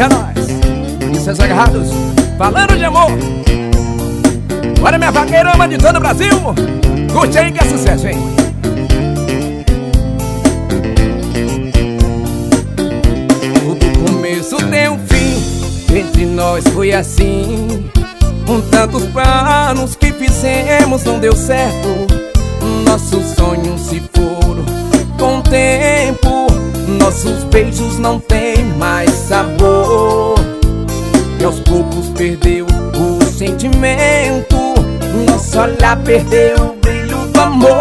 Curte a nós. E seus agarrados, falando de amor. Olha minha vaqueirama de todo o Brasil. Curte aí que é sucesso, hein? Todo começo tem um fim, entre nós foi assim. Com tantos planos que fizemos não deu certo. Nossos sonhos se foram com o tempo. Nossos beijos não tem mais sabor. E aos poucos perdeu o sentimento. Nosso olhar perdeu o brilho do amor.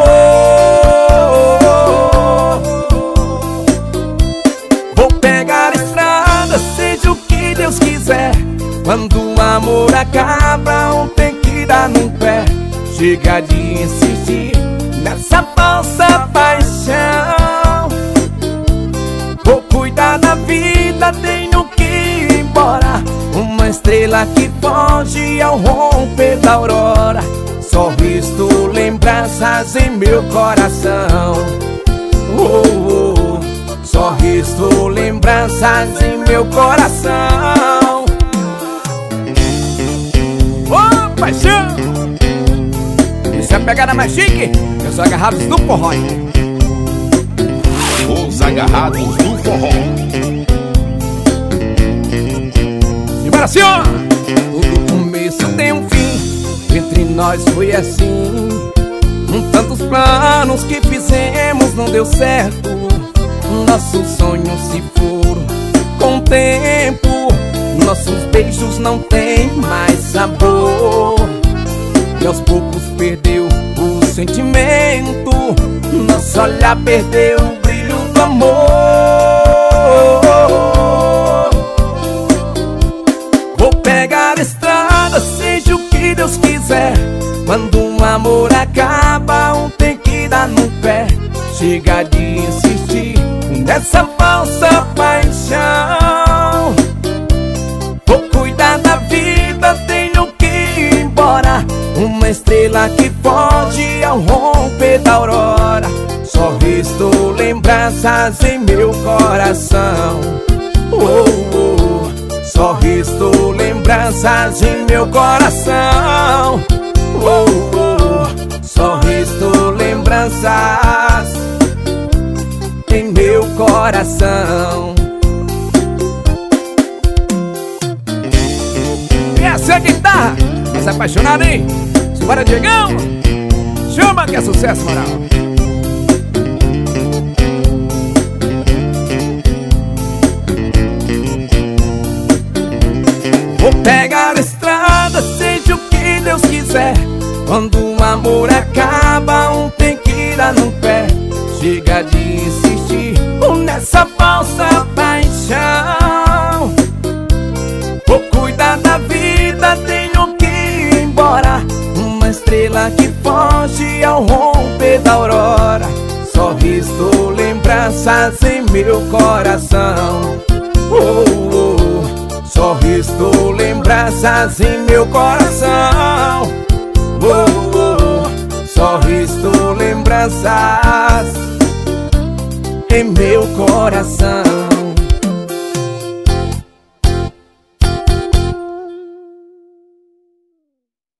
Vou pegar a estrada, seja o que Deus quiser. Quando o amor acaba, um tem que dar no pé. Chega de insistir nessa falsa paixão. Vou cuidar da vida, tenho que ir embora. Uma estrela que foge ao romper da aurora. Só visto lembranças em meu coração. Só visto lembranças em meu coração. Ô, paixão! Isso é a pegada mais chique. Os agarrados do forró. Os agarrados do forró. E bora assim, ó! Todo começo tem um fim, entre nós foi assim. Com tantos planos que fizemos não deu certo. Nossos sonhos se foram com o tempo. Nossos beijos não tem mais sabor. E aos poucos perdeu o sentimento. Nosso olhar perdeu o brilho do amor. Vou pegar a estrada, seja o que Deus quiser. Quando um amor acaba, um tem que dar no pé. Chega de insistir nessa falsa paixão. Vou cuidar da vida, tenho que ir embora. Uma estrela que foge ao romper da aurora. Só restou lembranças em meu coração. Só restou lembranças em meu coração. Só restou lembranças em meu coração. E essa é a guitarra, mas apaixonado, hein? Bora, Diegão! Chama que é sucesso, moral! Vou pegar a estrada, seja o que Deus quiser. Quando o amor acaba, um tem que dar no pé. Chega de insistir nessa falsa paixão. Vou cuidar da vida, tenho que ir embora. Uma estrela que foge ao romper da aurora. Só restou lembranças em meu coração. Só restou lembranças em meu coração. Só restou lembranças em meu coração.